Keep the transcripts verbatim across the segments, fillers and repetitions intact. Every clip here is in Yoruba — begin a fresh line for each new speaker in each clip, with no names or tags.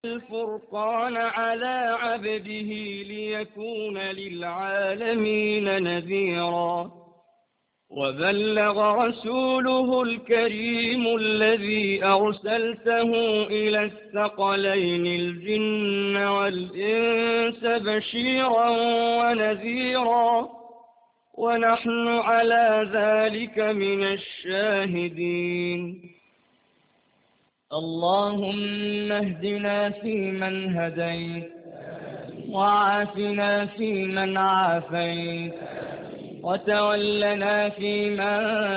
الفرقان على عبده ليكون للعالمين نذيرا وبلغ رسوله الكريم الذي أرسلته إلى الثقلين الجن والإنس بشيرا ونذيرا ونحن على ذلك من الشاهدين. اللهم اهدنا فيمن هديت وعافنا فيمن عافيت وتولنا فيمن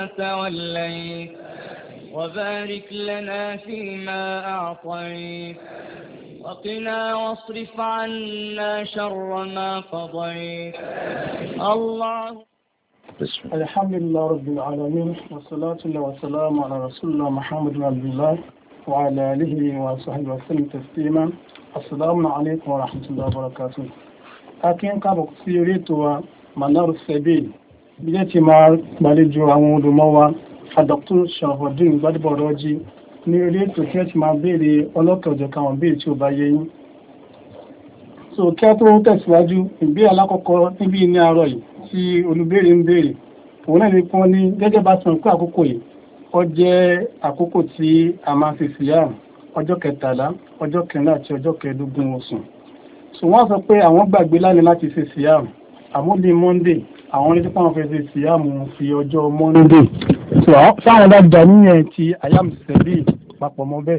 توليت وبارك لنا فيما أعطيت وقنا واصرف عنا شر ما قضيت. الله
الحمد لله رب العالمين والصلاة والسلام على رسول الله محمد بن عبد الله وعلى آله وصحبه وسلم تسليما. السلام عليكم ورحمة الله وبركاته. akin káàbọ̀ sí orí ètò wa Manarus Sabil bí jẹ́ ti máa gbàlejò àwọn olùmọ̀ wa Dr. Sharafuddin Gbadebo Raji ní orí ètò tí ẹ ti máa béèrè ọlọ́kọ̀ọ̀jọ̀ káwọn béèrè tí ó bá yé yín. So kí a tó tẹ̀síwájú ìbéèrè alákọ̀ọ́kọ́ níbi ní àárọ̀ yìí tí olùbéèrè ń béèrè òun náà ní pọ́n ní gẹ́gẹ́ bá sọ pé àkókò yìí ó jẹ́ àkókò tí a máa fi síyàm ọjọ́ kẹtàlá ọjọ́ kẹrìnlá àti ọjọ́ kẹẹ̀ẹ́dógún oṣù. So wọ́n sọ pé àwọn gbàgbé lánàá láti ṣe síyàm àmọ́ ní Monday àwọn ní pọ́n fẹ́ ṣe síyàm fi ọjọ́ Monday. So sáwọn bá dà níyẹn ti ayam sẹ́bí papọ̀ mọ́ bẹ́ẹ̀.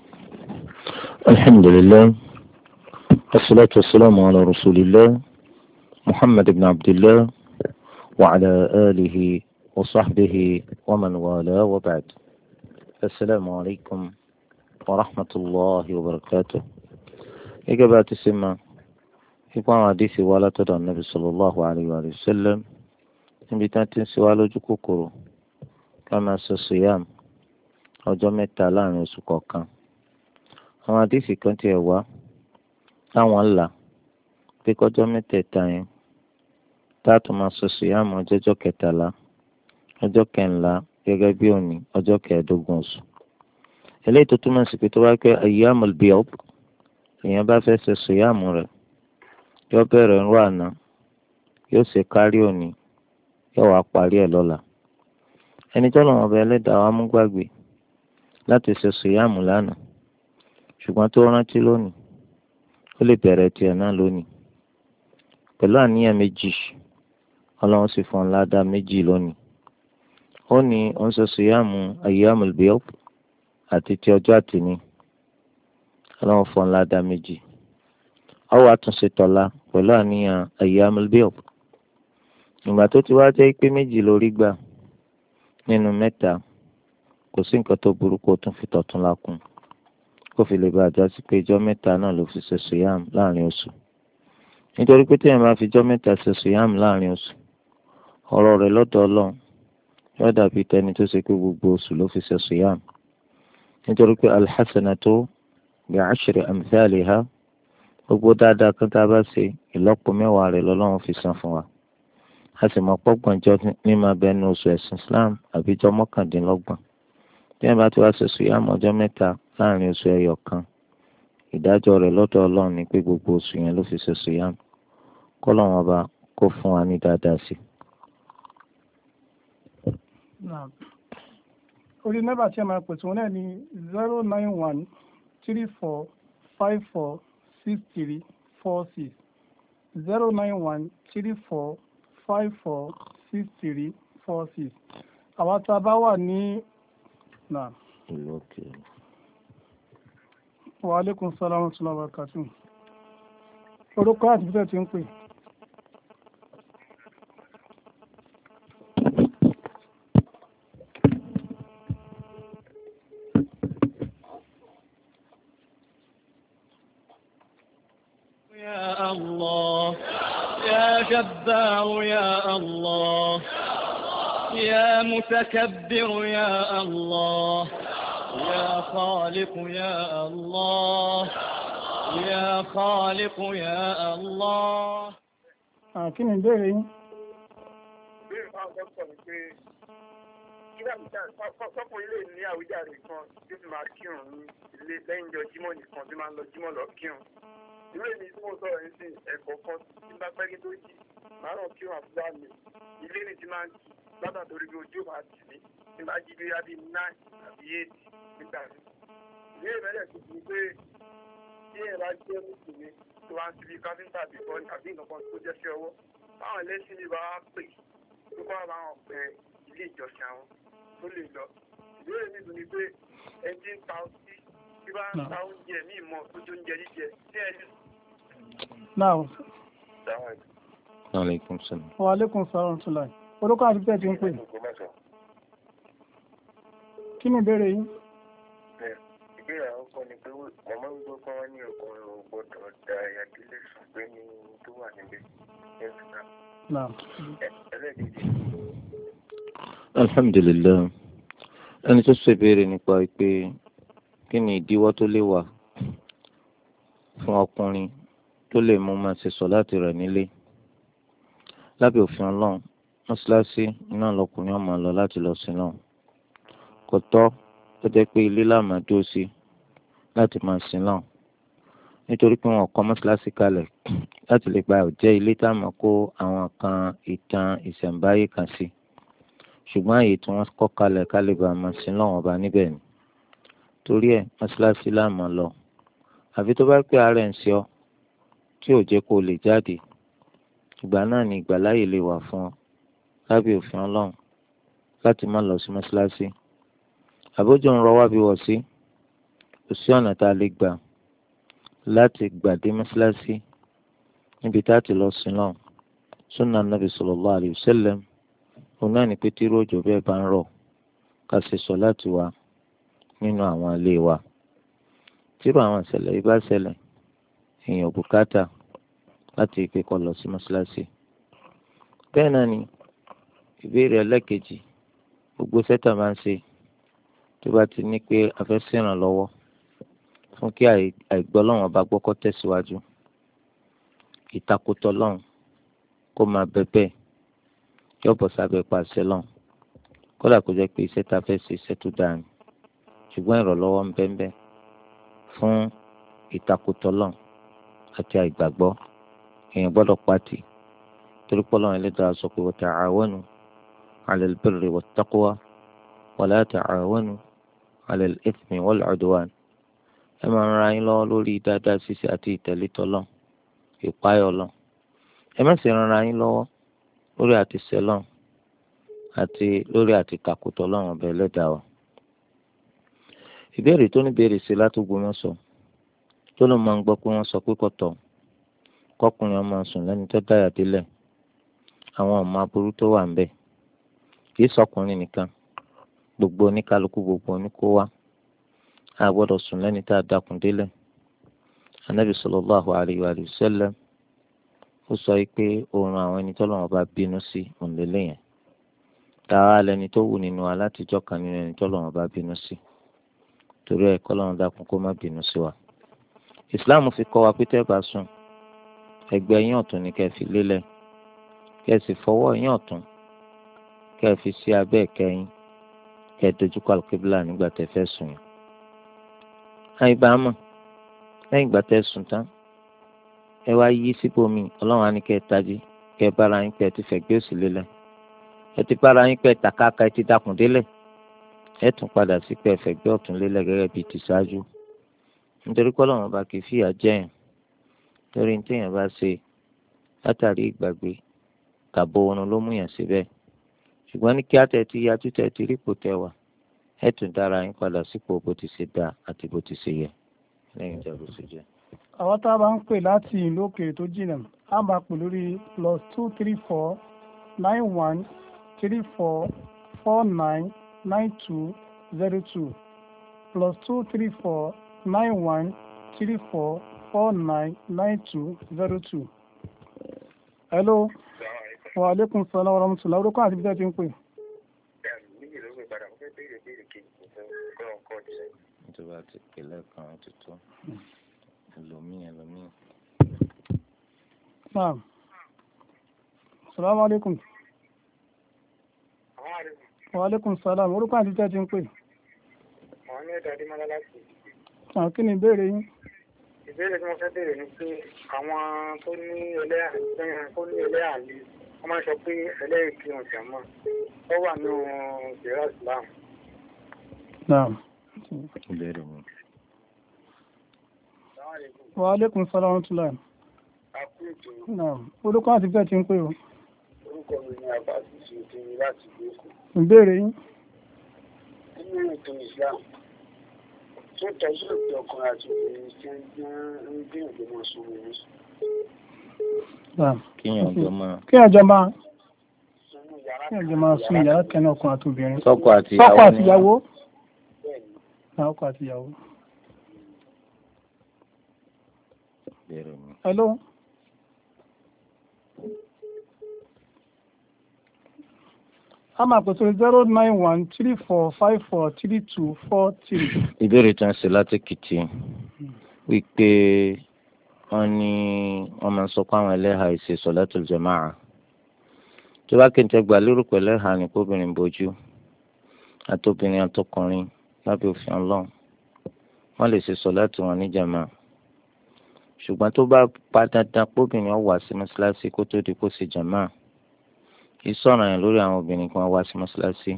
Alhamdulillah wassalatu wassalamu ala rasulillah Muhammad ibn Abdillah wa ala alihi وصحبه ومن والاه وبعد. السلام عليكم ورحمة الله وبركاته. إجابة السماء يقول حديث ولا تدع النبي صلى الله عليه وآله وسلم إن بتاتين سوالو جكوكرو كما الصيام أو جمع التالان وسكوكا. àwọn àdìsí kan tiẹ̀ wá táwọn là pé kọjọ́ mẹ́tẹ̀ẹ̀ta yẹn táàtù máa sọ síyàmù ọjọ́jọ́ kẹtàlá ọjọ́ kẹńlá gẹ́gẹ́ bí òní ọjọ́ kẹẹ̀ẹ́dógún oṣù. eléyìí tó túmọ̀ sí pé tó bá pẹ́ ayyamul biyad èèyàn bá fẹ́ ṣe síyàmù rẹ̀ yóò bẹ̀rẹ̀ ńrọ̀ àná yóò ṣe kárí òní yóò wá parí ẹ̀ lọ́la. ẹni tó lọ́wọ́ ọbẹ̀ ẹlẹ́dàá wa mú gbàgbé láti ṣe síyàmù lánàá ṣùgbọ́n tó rántí lónìí ó lè bẹ̀rẹ̀ tiẹ̀ náà lónìí pẹ̀lú àníyàn méjì ọlọ́run sì fún un ládàá méjì lónìí. ó ní ó ń ṣe síyàmù ayyamul biyad àti ti ọjọ́ àtìní ọlọ́run fún un ládàá méjì. ó wá tún ṣe tọ̀la pẹ̀lú àníyàn ayyamul biyad. ìgbà tó ti wá jẹ́ pé méjì lórí gbà nínú mẹ́ta kò sí nǹkan tó burú kó tún fi tọ̀tún lákùn kó fi lè bá a já sí pé ijọ́ mẹ́ta náà ló fi ṣe síyàmù láàrin oṣù. nítorí pé téèyàn bá fi ijọ́ mẹ́ta ṣe síyàmù láàrin oṣù ọ̀rọ̀ rẹ̀ lọ́dọ̀ Ọlọ́run yóò dàbí tẹni tó ṣe pé gbogbo oṣù ló fi ṣe síyàmù. nítorí pé alḥasanatu bi'ashri amthaliha gbogbo dáadáa kan tá a bá ṣe ìlọ́po mẹ́wàá rẹ̀ lọ́lọ́run fi san fún wa. a sì mọ̀ pọ́gbọ̀njọ́ ní máa bẹ ní oṣù ẹ̀sìn Islam àbíjọ́ mọ́kàndínlọ́gbọ̀n. téèyàn bá ti wá ṣe síyàmù ọjọ́ mẹ́ta láàrin oṣù ẹyọ kan ìdájọ́ rẹ̀ lọ́dọ̀ Ọlọ́run ni pé gbogbo oṣù yẹn ló fi ṣe síyàmù. kọ́lọ́run ọba kó fún wa ní dáadáa sí.
orí nọ́mbà tí a máa pèsè wọn náà ní zero nine one three four five four six three four six zero nine one three four five four six three four six. àwọn tá a bá wà ní náà. Wa alaikum salaam wa rahmatullahi wa barakatuh. orúkọ àti bíṣẹ́ ti ń pè.
يا الله يا جبار يا الله يا متكبر يا الله يا خالق يا الله يا خالق يا الله.
kí ni ìbéèrè yín.
ìbéèrè máa ń gbọ́dọ̀ pé ìgbà nígbà sọ́kùnrin lè ní àwíjàre kan tí ó fi máa kírun ní ilé lẹ́yìn ìjọ jímọ̀ nìkan tí máa ń lọ jímọ̀ lọ kírun. Ìwé mi tí mo sọ̀rọ̀ yìí sí ẹ̀kọ́ kan tí bá pẹ́ kí tó jí màá rọ̀ kírun àbúrò mi. Ilé ni ti máa ń jí látà torí bí ojú máa tì mí tí máa jí bí rábí nine àbí eight nígbà mi. Ìwé ìrẹ́lẹ̀ tó fi pé tí ẹ̀ bá jẹ́ mùsùlùmí tó wá ń ti bí káfíńtà bìbọn àbí nǹkan tó jẹ́ sí ọwọ́. Báwọn ẹlẹ́sìn mi bá wá pè tó bá bá wọn pẹ ilé ìjọsìn àwọn tó lè lọ. Ìbéèrè mi tún ni pé ẹni tí ń ta ọtí tí bá ń ta oúnjẹ ní ìmọ̀ tó tó oúnjẹ jíjẹ tí ẹni.
Náà.
Aleykum salaam.
Wa aleykum salaam tula. Orúkọ àti bẹ́ẹ̀ ti ń pè. Kí ni ìbéèrè yín?
Ìbéèrè àkọ́kọ́ ni pé mo máa ń gbọ́ pé wọ́n ní ọkùnrin ò gbọ́dọ̀ da ìyàdílé sùn pé ní tó wà níbẹ̀ ní ìsìnkà.
Náà.
Ẹlẹ́ẹ̀kejì.
Alhamdulillah. Ẹni tó ṣe béèrè nípa pé kí ni ìdíwọ́ tó lè wà fún ọkùnrin tó lè mú máa ṣe sọ̀láàtì rẹ̀ nílé. Lábẹ́ òfin Ọlọ́run, mọ́ṣáláṣí iná lọkùnrin ọmọ lọ láti lọ sí náà. Kò tọ́ tó jẹ́ pé ilé láàmà dúró sí láti máa sin náà. Nítorí pé wọn kọ́ mọ́ṣáláṣí kalẹ̀ láti lè gba ọ̀jẹ́ ilé tá a máa kó àwọn kan ìtàn ìṣẹ̀ǹbáyé kan sí. Ṣùgbọ́n àyè tí wọ́n kọ́ kalẹ̀ kálíbà máa sin náà wọn bá níbẹ̀ ni. Torí ẹ̀ mọ́ṣáláṣí láàmà lọ. Àfi tó bá pé àárẹ̀ ń ṣe ọ́ tí ò jẹ́ kó lè jáde. Ìgbà náà ni ìgbàláyè lè wà fún ọ lábẹ́ òfin Ọlọ́run láti má lọ sí mọ́ṣáláṣí. Àbójú ń rọ wá bí wọ̀ sí. Kò sí ọ̀nà tá a lè gbà láti gbàdé mọ́ṣáláṣí níbi tá a ti lọ sí náà. Sunnah Nabi sallallahu alayhi wa sallam. Òun náà ni pé tí irú òjò bẹ́ẹ̀ bá ń rọ̀ ká ṣe sọ̀láàtì wa nínú àwọn ilé wa. Tírú àwọn ìṣẹ̀lẹ̀ yìí bá ṣẹlẹ̀ èèyàn bùkátà láti ìpè kọ lọ sí mọ́ṣáláṣí. Bẹ́ẹ̀ náà ni ìbéèrè ẹlẹ́kejì gbogbo sẹ́tà máa ń ṣe tó bá ti ní pé a fẹ́ ṣèrànlọ́wọ́ fún kí àìgbọ́ Ọlọ́run ọba gbọ́kọ́ tẹ̀síwájú ìtakùtọ̀ Ọlọ́run kó máa bẹ́bẹ́ yóò bọ̀ sábẹ́ pàṣẹ Ọlọ́run kódà kó jẹ́ pé iṣẹ́ tá a fẹ́ ṣe iṣẹ́ tó dáa ni ṣùgbọ́n ìrànlọ́wọ́ ń bẹ́ẹ̀ fún ìtakùtọ̀ Ọlọ́run àti àìgbàgbọ́ èèyàn gbọ́dọ̀ pàtì torí pé Ọlọ́run Ẹlẹ́dàá sọ pé wa ta'awanu 'ala al-birri wat-taqwa wa la ta'awanu 'ala al-ithmi wal-'udwan. Ẹ máa ń ra yín lọ́wọ́ lórí dáadáa ṣíṣe àti ìtẹ̀lé t'Ọlọ́run ìpáyọ̀ Ọlọ́run. Ẹ má sì ran yín lọ́wọ́ lórí àti sẹ́lọ̀n àti lórí àti kàkùtọ̀ Ọlọ́run ọba Ẹlẹ́dàá wa. Ìbéèrè tó ní béèrè sí l'Ógbómọ̀ṣọ́ tó ló máa ń gbọ́ pé wọ́n sọ pé kọ̀tọ̀ kọkùnrin ọmọ sùn lẹ́ni tó dáyà délẹ̀ àwọn ọmọ aburú tó wà ń bẹ̀ kì í sọkùnrin nìkan gbogbo oníkálukú gbogbo oníkó wá a gbọ́dọ̀ sùn lẹ́ni tá a dákun délẹ̀. Ànábì sallallahu alayhi wa sallam ó sọ pé oorun àwọn ẹni tọ́lọ́run bá bínú sí òǹlẹ́lẹ́ yẹn táwa lẹni tó wù nínú wa látijọ́ kan nínú ẹni tọ́lọ́run bá bínú sí torí ẹ̀ kọ́lọ́run dákun kó má bínú sí wa. Islam fi kọ́ wa pé tẹ́ bá sùn ẹgbẹ́ yín ọ̀tún ni kẹ́ fi lélẹ̀ kẹ́ sì fọwọ́ yín ọ̀tún kẹ́ fi sí abẹ́ kẹ́yìn kẹ́ dojúkọ àlùkíbílà nígbà tẹ́ fẹ́ sùn yẹn. àìbámọ̀ lẹ́yìn ìgbà tẹ́ sùn tán ẹ wá yí síbòmí ọlọ́run á ní kẹ́ tají kẹ́ bára yín pẹ́ ti fẹ̀gbẹ́ òsì lélẹ̀ ẹ ti bára yín pẹ́ tàkàkà ẹ ti dákun délẹ̀ ẹ tún padà sí pẹ́ fẹ̀gbẹ́ ọ̀tún lélẹ̀ gẹ́gẹ́ bíi ti ṣáájú nítorí pé ọlọ́run ọba kì í fìyà jẹyàn torí ní téèyàn bá ṣe látàrí ìgbàgbé tàbó oorun ló mú yàn síbẹ̀ ṣùgbọ́n ní kí á tẹ̀ tí yájú tẹ̀ tí rípò tẹ̀ wá ẹ tún dára yín padà sípò bó ti ṣe dáa àti bó ti ṣe yẹ lẹ́yìn ìjà bó ṣe jẹ́.
àwọn tá a bá ń pè láti ìlú òkèèrè tó jìnnà á máa pè lórí plus two three four nine one three four four nine nine two zero two plus two three four nine one three four four nine nine two zero two. hello. wa aleykum salaam wa rahmatulah orúkọ àti bíjẹ́ ti ń pè.
ìjọba ti pèlè kan tuntun ẹlòmíì ẹlòmíì.
naam salaamu aleykum. Wa alaikum salaam. Orúkọ àti tẹ́ ti ń pè.
Àwọn ní ẹ̀dá Adémọ́lá láti.
Àwọn kí ni ìbéèrè yín?
Ìbéèrè tí mo fẹ́ béèrè ni pé àwọn tó ní ẹlẹ́yà tó ní ẹlẹ́yà lé wọ́n máa ń sọ pé ẹlẹ́yà kí wọ́n jà mọ́. Ó wà nínú ìjẹ́rà Islam.
Naam.
ìbéèrè mi.
Wa alaikum salaam wa rahmatullah.
Àkú ètò
Naam. Orúkọ àti tẹ́ ti ń pè o.
orúkọ mi ní Abasi Ṣètì láti Gbèkó.
Ìbéèrè yín?
Nínú ètò Islam, tó tọ́jú òpin ọkùnrin àti obìnrin tí ń gbìyànjú mọ́ sórí ní
Naam.
kíyàn jọ máa.
Kí àjọ máa
sínú yàrá
kí àjọ máa sún yàrá kẹ́ni ọkùnrin àti obìnrin.
sọ́kọ àti
Sọ́kọ
ìyàwó
àti ìyàwó.
bẹ́ẹ̀ ni.
Náà ọkọ àti ìyàwó.
ìbéèrè mi.
Hello. A máa pèsè zero nine one three four five four three two four three.
ìbéèrè tó ń ṣe láti Èkìtì wípé wọ́n ní wọ́n máa ń sọ pé àwọn ẹlẹ́hà ìṣe sọ̀látùl jàmáà tó bá kí n tẹ́ gbà lérò pẹ̀lú ẹ̀hà ní kóbìnrin bójú àtòbìnrin àtọkùnrin lábẹ́ òfin Ọlọ́run wọ́n lè ṣe sọ̀látù wọn ní jàmáà ṣùgbọ́n tó bá pa dandan kóbìnrin ó wá sí mọ́ṣáláṣí kó tó di kó ṣe jàmáà kì í sọ̀rọ̀ yẹn lórí àwọn obìnrin kan wá sí mọ́ṣáláṣí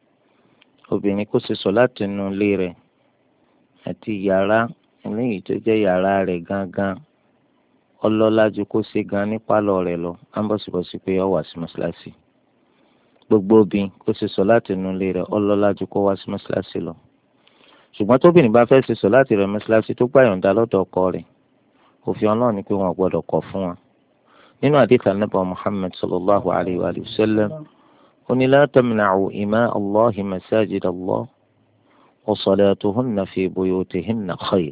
obìnrin kó ṣe sọ̀látù nínú ilé rẹ̀ àti yàrá eléyìí tó jẹ́ yàrá rẹ̀ gangan ọlọ́lá ju kó ṣe gan ní pálọ̀ rẹ̀ lọ á ń bọ̀sibọ̀sí pé ó wá sí mọ́ṣáláṣí gbogbo obìnrin kó ṣe sọ̀látù nínú ilé rẹ̀ ọlọ́lá ju kó wá sí mọ́ṣáláṣí lọ ṣùgbọ́n tóbìnrin bá fẹ́ ṣe sọ̀látù rẹ̀ mọ́ṣáláṣí tó gbà yọ̀ǹda lọ́dọ̀ ọkọ rẹ̀ òfin Ọlọ́run ni pé wọn ò gbọ́dọ̀ kọ̀ fún wa nínú àdìsá nàbà Muhammad sallallahu alayhi wa sallam ó ní la tamna'u ima Allahi masajid Allah wa salatuhunna fi buyutihinna khayr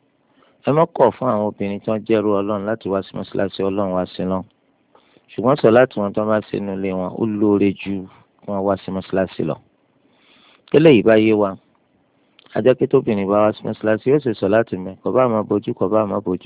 ẹ má kọ̀ fún àwọn obìnrin tí wọ́n jẹ́rú Ọlọ́run láti wá sí mọ́ṣáláṣí Ọlọ́run wá sí lọ ṣùgbọ́n sọ̀láàtì wọn tó bá ṣe nínú ilé wọn ó lóore ju wọn wá sí mọ́ṣáláṣí lọ tẹ́lẹ̀ yìí bá yé wa ajẹ́kẹ́ tóbìnrin bá wá sí mọ́ṣáláṣí yóò ṣe sọ̀láàtì mẹ́ kò bá máa bójú kò bá máa bójú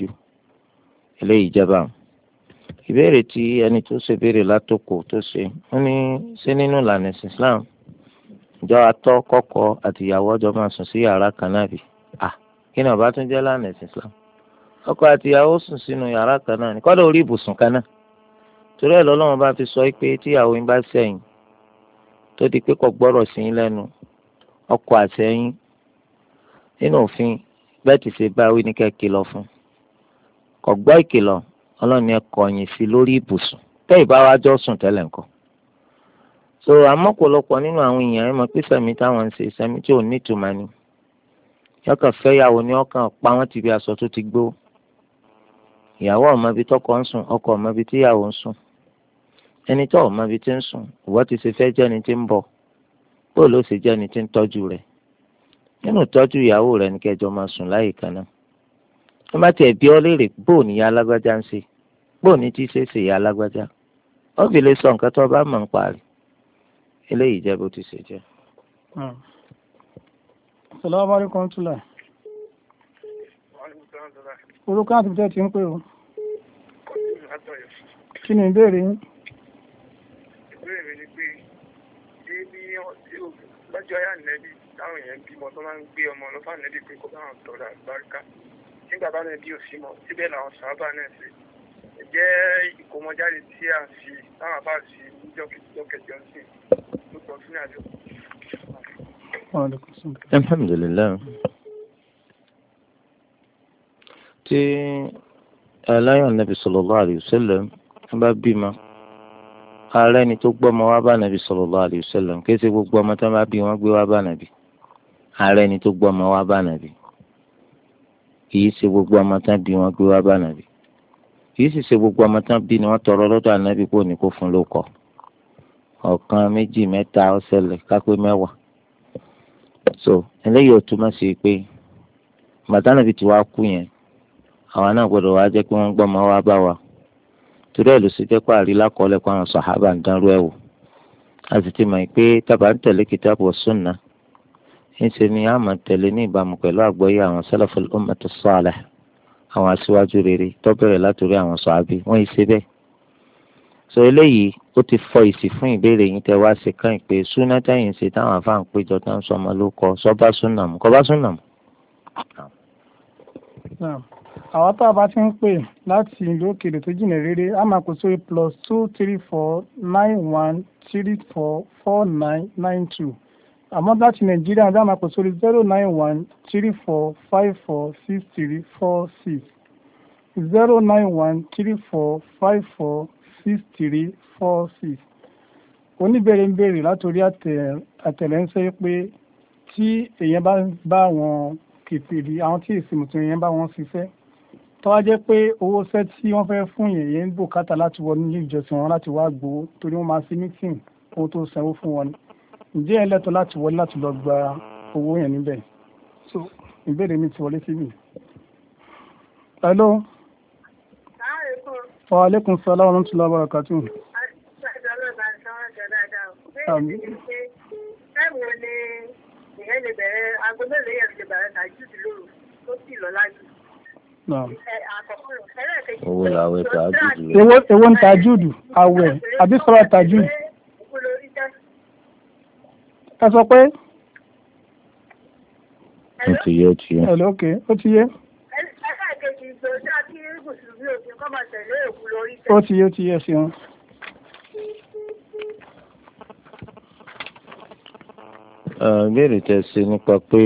eléyìí jẹba ìbéèrè tí ẹni tó ṣe béèrè látòkò tó ṣe wọ́n ní ṣé nínú ìlànà Islam ìjọ atọ́ kọ́kọ́ àti ìyàwó ọjọ́ máa sùn sí yàrá kan náà bì à kí ni ọba tún jẹ́ lánàá Islam ọkọ àti ìyàwó sùn sínú yàrá kan náà ní kọ́dọ̀ orí ibùsùn kan náà torí ẹ̀ lọ́lọ́run bá fi sọ pé tíyàwó yín bá sẹ́yìn tó di pé kò gbọ́rọ̀ sí yín lẹ́nu ọkọ àtẹ̀yìn nínú òfin bẹ́ẹ̀ ti ṣe báwí ní kẹ́kẹ́ lọ fún kò gbọ́ ìkìlọ̀ ọlọ́ni ẹ kọ̀yìn sí lórí ibùsùn tẹ́ ìbáwájọ́ sùn tẹ́lẹ̀ nǹkan. so àmọ́ ọ̀pọ̀lọpọ̀ nínú àwọn èèyàn ẹ mọ̀ pé sẹ́mi táwọn ń ṣe sẹ́mi tí ò ní ìtumọ̀ ni yọkàn fẹ́yàwó ni ọkàn pa wọ́n ti bí aṣọ tó ti gbó ìyàwó ọmọ ibi tọkọ ń sùn ọkọ ọmọ ibi tíyàwó ń sùn ẹni tó ọmọ ibi tí ń sùn ìwọ ti ṣe fẹ́ jẹ́ni tí ń bọ̀ bó ló ṣe jẹ́ni tí ń tọ́jú rẹ̀ nínú tọ́jú ìyàwó rẹ̀ ní kẹjọ máa sùn láyè kan náà wọ́n bá tiẹ̀ bí ọ léèrè bóò ní ìyá alágbájá ń ṣe bóò ní tí ṣe ṣe ìyá alágbájá ó fi lè sọ nǹkan tó bá mọ̀ ń parí eléyìí jẹ́ bó ti ṣe jẹ́.
Assalamu alaikum tula. Orúkọ àti bíjẹ́ ti ń pè o. Kí ni ìbéèrè yín?
Ìbéèrè mi ni pé bí lọ́jọ́ yà nẹ́bí táwọn èèyàn bímọ tó máa ń gbé ọmọ lọ́fà nẹ́bí pé kó bá wọn tọrọ àlùbáríkà nígbà bá nẹ́bí ò sí mọ́ síbẹ̀ làwọn sábà náà ṣe jẹ́ ìkómọjáde tí a fi táwọn bá sí níjọ́kẹjọ ń sìn ló pọ̀ sínú àjọ.
alhamdulilayi tí aláyọ̀ nàbì sallallahu alayhi wa sallam bá bímọ ààrẹ ni tó gbọ́mọ wá bá nàbì sallallahu alayhi wa sallam kí ẹ ṣe gbogbo ọmọ tó bá bí wọn gbé wá bá nàbì ààrẹ ni tó gbọ́mọ wá bá nàbì kìí ṣe gbogbo ọmọ tán bí wọn gbé wá bá nàbì kìí sì ṣe gbogbo ọmọ tán bí ni wọn tọrọ lọ́dọ̀ ànábì kò ní kó fún lóko ọ̀kan méjì mẹ́ta ó ṣẹlẹ̀ kápẹ́ mẹ́wàá so eléyìí ò túmọ̀ sí pé bàtà nàbì tí wàá kú yẹn àwọn náà gbọ́dọ̀ wá jẹ́ pé wọ́n gbọ́mọ wá bá wa torí ẹ̀ ló ṣe jẹ́ pé àrílá kọ́lẹ̀ kó àwọn sàhábà ń dánrú ẹ̀ wò a sì ti mọ̀ pé tábà ń tẹ̀lé kìtàbù wa sunnah ńṣe ni a máa tẹ̀lé ní ìbámu pẹ̀lú àgbọ́yé àwọn salaful ummati salih àwọn aṣíwájú rere tó bẹ̀rẹ̀ látòrí àwọn sàhábì wọ́n yìí ṣe bẹ́ẹ̀ so eléyìí ó ti fọ ìsì fún ìbéèrè yín tẹ́ wá ṣe kàn pé súnà tẹ̀yìn ṣe táwọn afáàn péjọ tó ń sọ ọmọ ló kọ sọ́bà súnà mú kọ́ bá súnà mú.
àwọn tá a bá ti ń pè láti ìlú òkèèrè tó jìnnà rere a máa kó sórí plus two three four nine one three four four nine nine two àmọ́ láti nàìjíríà a máa kó sórí zero nine one three four five four six three four six zero nine one three four five four six three four six. oníbèrè ń béèrè látòrí àtẹ̀lẹ́ńsẹ́ pé tí èèyàn bá bá wọn kìtìrì àwọn tí èsì mùtún yẹn bá wọn ṣiṣẹ́ tó wá jẹ́ pé owó ṣẹ́ tí wọ́n fẹ́ fún yẹn yẹn ń bùkátà láti wọ nílé ìjọsìn wọn láti wá gbowó torí wọ́n máa ṣe mítìn owó tó sanwó fún wọn ǹjẹ́ ẹ lẹ́tọ̀ọ́ láti wọlé láti lọ gba owó yẹn níbẹ̀. so ìbéèrè mi ti wọlé síbi. hello. wa alaikum salaam wa rahmatullahi wa barakatuh. àmín.
táìmù ni ìyẹn lè bẹ̀rẹ̀ aago mélòó yẹn lè bẹ̀rẹ̀ tàjúdì lóru tó sì lọ lájú.
owó làwẹ̀ tàjúdì.
èwo èwo ń tàjúdù àwẹ̀ àbí sọ́ra tàjúdù. ẹ sọ pé.
ó ti yé ó ti yé.
ẹ̀lọ́ òkè ó ti yé. ó ti yé ó ti yé ṣeun.
ìbéèrè tẹ́ ṣe nípa pé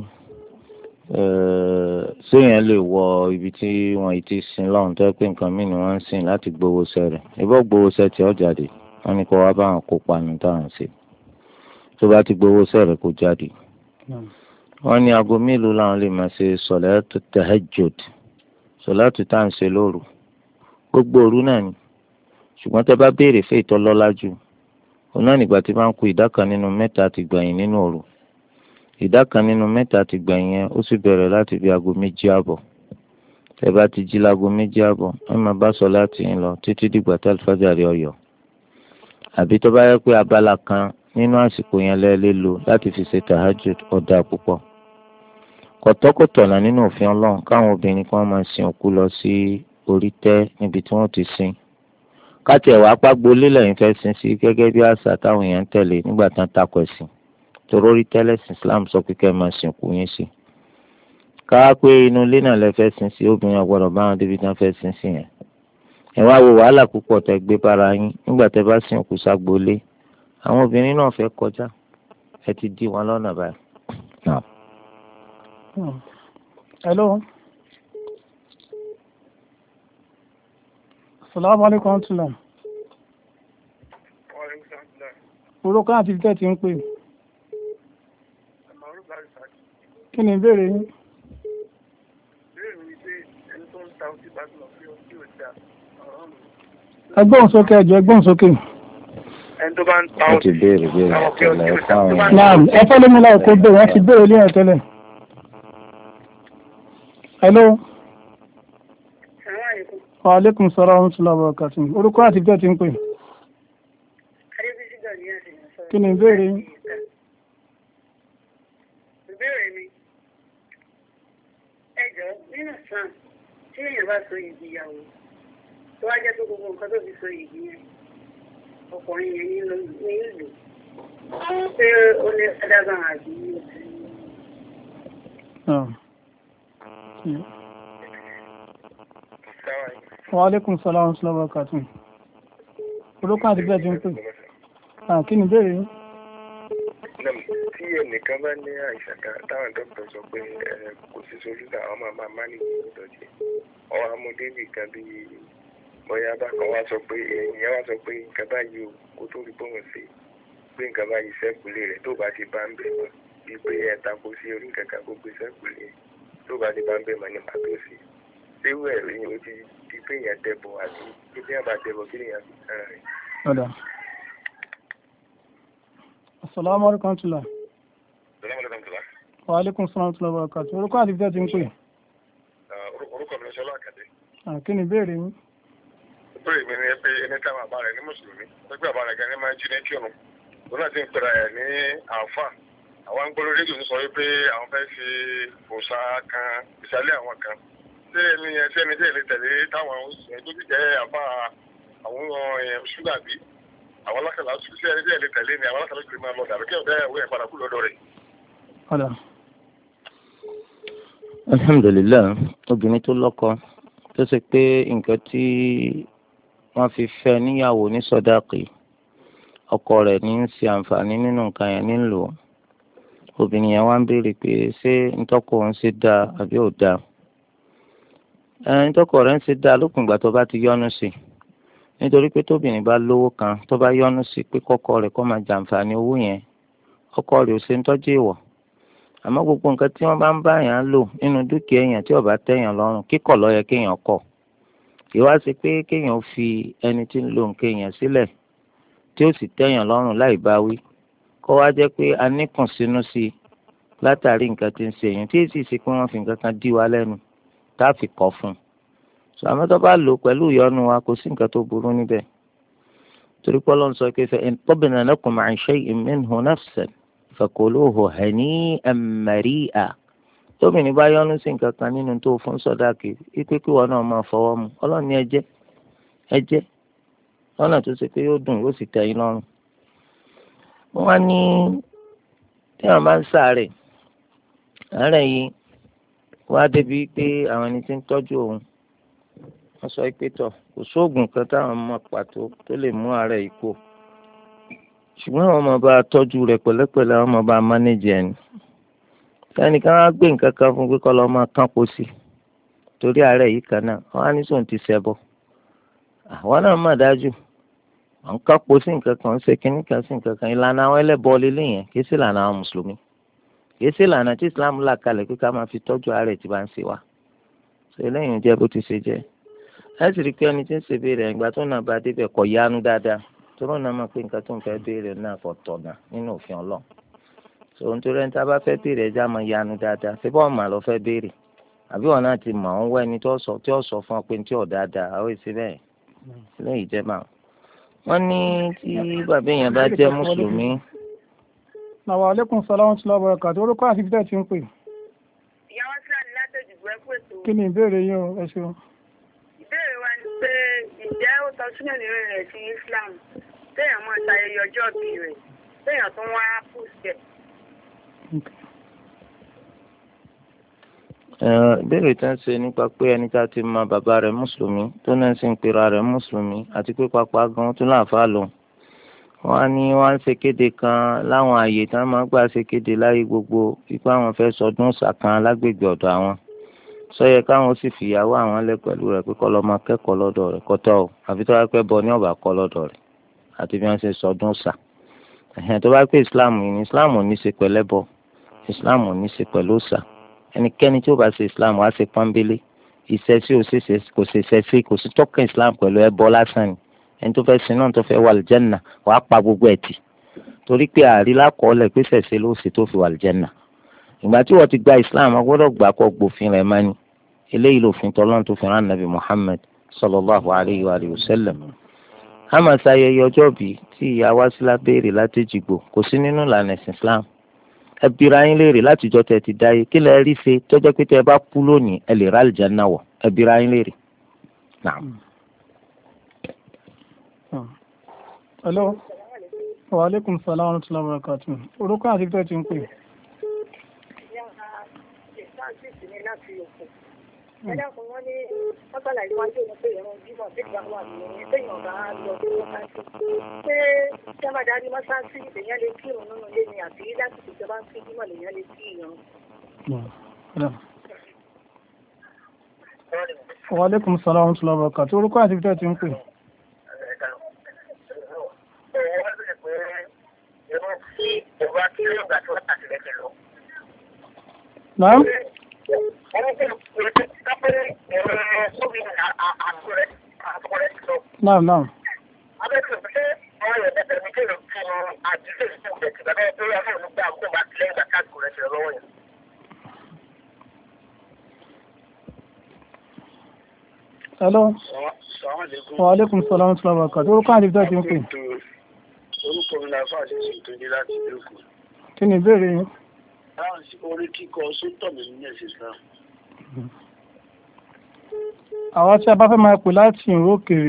séèyàn lè wọ ibi tí wọ́n ti sin lọ́hùn tó pé nǹkan mìíràn wọ́n ń sìn láti gbowó sẹ́rẹ̀ ìbọn gbowó sẹ́ tí ó jáde wọ́n ní kó wá bá àwọn kópa ní táwọn ṣe tó bá ti gbowó sẹ́rẹ̀ kó jáde. wọ́n ní aago mélòó làwọn lè máa ṣe sọ̀látù tahajjud sọ̀látù tá à ń ṣe lóru gbogbo òru náà ni ṣùgbọ́n tẹ́ bá béèrè fún ìtọ́lọ́lá jù òun náà nígbà tí bá ń ku ìdá kan nínú mẹ́ta ti gbẹ̀yìn nínú òru ìdá kan nínú mẹ́ta ti gbẹ̀yìn yẹn ó sì bẹ̀rẹ̀ láti bí aago méjì àbọ̀ tẹ́ bá ti jí láago méjì àbọ̀ ẹ máa bá sọ láti ń lọ títí dìgbà tí alifájàre ọyọ àbí tó bá yẹ pé abala kan nínú àsìkò yẹn lẹ́ẹ̀lẹ́ lò láti fi ṣe tahajjud ọ̀dà púpọ̀ kọ̀tọ́kọ̀tọ̀nà nínú òfin ọlọ́run káwọn obìnrin kan máa sin òkú lọ sí orí tẹ́ níbi tí wọ́n ti sin káti ẹ̀wà apágbó lélẹ̀ yìí fẹ́ sin sí gẹ́gẹ́ bí àṣà táwọn èèyàn ń tẹ̀lé nígbà tán takò ẹ̀sìn torí orí tẹ́lẹ̀sìn Islam sọ pé kẹ́ ẹ máa sìnkú yín sí. káwá pé inú ilé náà lẹ fẹ́ sin sí obìnrin ọ̀gbọ́dọ̀ bá wọn débi tán fẹ́ sin sí yẹn. ẹ wá wo wàhálà púpọ̀ tẹ gbé bára yín nígbà tẹ bá sin òkú ságbó lé àwọn obìnrin náà fẹ́ kọjá ẹ ti dí wọn lọ́nà báyìí.
hello. Assalamu alaikum tula. Orúkọ àti ìtẹ́ ti ń pè. Kí ni ìbéèrè yín? Ẹgbọ́n sókè ẹjọ́ ẹgbọ́n sókè.
Ẹni tó bá ń ta
ọtí béèrè béèrè tẹ́lẹ̀ fáwọn.
Náà ẹ fẹ́ lómi láì kó béèrè wọ́n ti béèrè lé ẹ̀ tẹ́lẹ̀. Hello. Wa alaikum salaam wa rahmatullahi wa barakatuh. Orúkọ àti ìjọ ti ń pè. Kí ni ìbéèrè yín?
Ìbéèrè mi, ẹjọ́ nínú sàn tí èèyàn bá so ìdí ìyàwó tó wá jẹ́ tó gbogbo nǹkan tó fi so ìdí yẹn ọkùnrin yẹn ní ìlú pé ó lè fẹ́dàgbà àbí
Wa alaikum salaam wa rahmatullahi wa barakatuh. Orúkọ àti ìjọ ti ń pè. Kí ni ìbéèrè yín?
Tí ẹnìkan bá ní àìsàn kan táwọn dókítà sọ pé kò sí solúsà àwọn máa máa má nìyí ìdọ̀jẹ́ ọwọ́ amúdébì kan bí bóyá bákan wá sọ pé èèyàn wá sọ pé nǹkan báyìí o kó tó rí bóun ṣe pé nǹkan báyìí sẹ́kùlé rẹ̀ tó bá ti bá ń bẹ̀ mọ́ bí pé ẹ̀ tako sí orí nǹkan kan kó gbé sẹ́kùlé tó bá ti bá ń bẹ̀ mọ́ ní màá tó sí. Léwu ẹ̀rọ yìí ó ti di pé èèyàn dẹ̀bọ̀ àti kí èèyàn bá dẹ̀bọ̀ kí èèyàn fi kàn rẹ̀.
Assalamu alaikum tula. Wa alaikum salaam wa barakatuh. Orúkọ àti ìjọ ti ń pè.
Orúkọ mi ni Ṣọlá Àkàdé.
Kí ni ìbéèrè yín?
Ìbéèrè mi ni pé ẹni táwọn àbá rẹ̀ ní Mùsùlùmí, ẹgbẹ́ àbá rẹ̀ gan ní máa ń jí ní kí ọ̀run. Òun náà ti ń pèrè ẹ̀ ní àǹfà. Àwọn agbóró rédíò ń sọ wípé àwọn fẹ́ ṣe òòṣà kan ìsàlẹ̀ àwọn kan. Ṣé ẹni ẹṣẹ́ ni díẹ̀ lè tẹ̀lé táwọn ẹgbẹ́ ti jẹ́ àbá
àwọn ṣúgà bí àwọn alákàlà sí ẹni tí ẹ lè tẹ̀lé ni àwọn alákàlà sì lè máa lọ dàbí kí ọ̀dà ìyàwó ẹ̀ padà kú lọ́dọ̀ rẹ̀.
alhamdulilayi obìnrin tó lọ́kọ tó ṣe pé nǹkan tí wọ́n fi fẹ́ níyàwó ní sọ́dáàkì ọkọ rẹ̀ ní í ṣe àǹfààní nínú nǹkan yẹn nílò obìnrin yẹn wá ń béèrè pé ṣé ntọ́kọ òun ṣe dáa àbí ò dáa ẹ ntọ́kọ rẹ̀ ń ṣe dáa lópin ìgbà tó bá ti yọ́nú sí i nítorí pé tóbìnrin bá lówó kan tó bá yọ́nú sí i pé kọ́kọ́ rẹ̀ kó máa jàǹfààní owó yẹn ọkọ rẹ̀ ò ṣe ń tọ́jú ìwọ̀ àmọ́ gbogbo nǹkan tí wọ́n bá ń bá yàn lò nínú dúkìá èèyàn tí ó bá tẹ́yàn lọ́rùn kíkọ̀ ló yẹ kéèyàn kọ̀ ìwá sí pé kéèyàn fi ẹni tí ń lo nǹkan èèyàn sílẹ̀ tí ó sì tẹ́yàn lọ́rùn láì bá wí kó wá jẹ́ pé a níkùn sínú sí i látàrí nǹkan tí ń ṣe èèyàn tí èsì sí pé wọ́n fi nǹkan kan dí wa lẹ́nu tá a fi kọ̀ fún un sọ àmọ́ tó bá lò pẹ̀lú ìyọnu wa kò sí nǹkan tó burú níbẹ̀ torí pé Ọlọ́run sọ pé fa in tabna lakum an shay'in minhu nafsan fakuluhu hani'an mari'a tóbìnrin bá yọnu sí nǹkan kan nínú tó fún sọdáàkì ipe kí wọn náà máa fọwọ́ mu Ọlọ́run ní ẹ jẹ ẹ jẹ lọ́nà tó ṣe pé yóò dùn yóò sì tẹ́ yín lọ́rùn. wọ́n ní tí wọ́n bá ń sáré àárẹ̀ yìí wá débi pé àwọn ẹni tí ń tọ́jú òun wọ́n sọ pé tọ̀ kò sóògùn kan táwọn mọ̀ pàtó tó lè mú àárẹ̀ yìí kú ṣùgbọ́n àwọn ọmọ bá tọ́jú rẹ̀ pẹ̀lẹ́pẹ̀lẹ́ àwọn ọmọ bá mánéjì ẹni ẹnìkan á gbé nǹkan kan fún pé kọ́ lọ́ọ́ máa kán po sí torí àárẹ̀ yìí kan náà wọ́n á ní sóun ti ṣẹbọ àwọn náà mà dájú àwọn kán po sí nǹkan kan ṣe kínní kan sí nǹkan kan ìlànà àwọn ẹlẹ́bọ lélẹ̀ yẹn kì í sí ìlànà àwọn mùsùlùmí kì í sí ìlànà tí Islam là kalẹ̀ pé ká máa fi tọ́jú àárẹ̀ tí bá ń ṣe wá ṣe lẹ́yìn jẹ́ bó ti ṣe jẹ́ ẹ sì rí i pé ẹni tí ń ṣe béèrè ìgbà tó náà bá débẹ̀ kọ̀ yánu dáadáa tóró náà mọ̀ pé nǹkan tó ń fẹ́ béèrè náà kò tọ̀nà nínú òfin Ọlọ́run tòun tó rẹ̀ ń tá bá fẹ́ béèrè ẹja mọ̀ yánu dáadáa ṣé bọ́ọ̀ mà lọ fẹ́ béèrè àbí wọn náà ti mọ̀ ọ́n wá ẹni tó sọ tí ó sọ fún ọ pé tí ò dáadáa àwọn èsì bẹ́ẹ̀ lẹ́yìn ìjẹba wọn ní tí bàbá èèyàn bá jẹ́ mùsùlùmí.
Wa alaikum salaam wa rahmatullahi wa barakatuh orúkọ àti bíbẹ́ ti ń pè.
ìyàwó sílẹ̀ látọ̀jù gbẹ́ pèsè.
kí ni ìbéèrè yín o ẹ ṣeun.
ìbéèrè wa ni pé ǹjẹ́ ó tọ́ sínú ìrìn rẹ̀ sí Islam téèyàn mọ̀ ṣayẹyẹ ọjọ́ ìbí rẹ̀ téèyàn tún wá pùsẹ̀.
ìbéèrè tí wọ́n ṣe nípa pé ẹni tá a ti mọ bàbá rẹ̀ mùsùlùmí tó náà sì ń pera rẹ̀ mùsùlùmí àti pé pápá gan tún láǹfà lò wọ́n á ní wọ́n á ń ṣe kéde kan láwọn àyè tí wọ́n máa ń gbà ṣe kéde láyé gbogbo ipá àwọn fẹ́ sọdún ṣàkan lágbègbè ọ̀dọ̀ àwọn sọyẹ káwọn sì fìyàwó àwọn lẹ pẹ̀lú rẹ̀ pé kọ́ lọ máa kẹ́kọ̀ọ́ lọ́dọ̀ rẹ̀ kọ́tọ́ o àfi tó bá pẹ́ bọ ní ọ̀bà kọ́ lọ́dọ̀ rẹ̀ àti bí wọ́n ṣe sọdún ṣà ẹ̀hẹ́n tó bá pé Islam ní Islam ò ní ṣe pẹ̀lẹ́ bọ Islam ò ní ṣe pẹ̀lú ṣà ẹnikẹ́ni tí ó bá ṣe Islam wá ṣe pọ́nbélé iṣẹ́ tí ó ṣe kò ṣe ṣe sí kò sí tọ́kàn Islam pẹ̀lú ẹbọ lásán ni ẹni tó fẹ́ sin náà tó fẹ́ wà lìjẹ́nà wàá pa gbogbo ẹ̀ tì torí pé àrí lákọọ́lẹ̀ pé ṣẹ̀ṣẹ̀ ló ṣe tó fi wà lìjẹ́nà ìgbà tí wọ́n ti gba Islam ọgbọ́dọ̀ gbà kọ́ gbòfin rẹ̀ máa ní eléyìí lòfin tọ́lọ́n tó fi rán nàbì Muhammad sallallahu alayhi wa sallam àmọ́ ṣayẹyẹ ọjọ́ bí tí ìyá wa sí lábẹ́rẹ́ láti jìgbò kò sí nínú ìlànà ẹ̀sìn Islam ẹ bira yín léèrè látijọ́ tẹ ti dáyé kí lẹ rí ṣe tọ́jọ́ pé tẹ bá kú lónìí ẹ lè rà àlùjánnà wọ̀ ẹ bira yín léèrè.
hello wa aleykum salaam wa rahmatullahi wa barakatuh orúkọ àti tó ti ń pè.
ẹ̀dá kan wọ́n ní mọ́tàlá ìwájú òun pé ìrún jímọ̀ tí ìgbà wà ní téèyàn bá lọ sí mọ́sáàsì ṣé tí wọ́n bá darí mọ́sáàsì èèyàn lè kí ìrún nínú ilé ni àbí láti ìjọba ń fi jímọ̀ lèèyàn lè kí ìrún.
wa aleykum salaam wa rahmatullahi wa barakatuh orúkọ àti tó ti ń pè. Naam. Naam, naam. Hello. Wa alaikum salaam wa rahmatullahi wa barakatuh. Orúkọ àti ìjọ ti ń pè.
Orúkọ mi náà fàṣẹ sí ìtòjú láti ìlú Èkó.
Kí ni ìbéèrè yín?
Láwọn sí orí kíkọ sótọ̀ mi ní ẹ̀sìn Islam.
Àwọn tí a bá fẹ́ máa pè láti ìró òkèèrè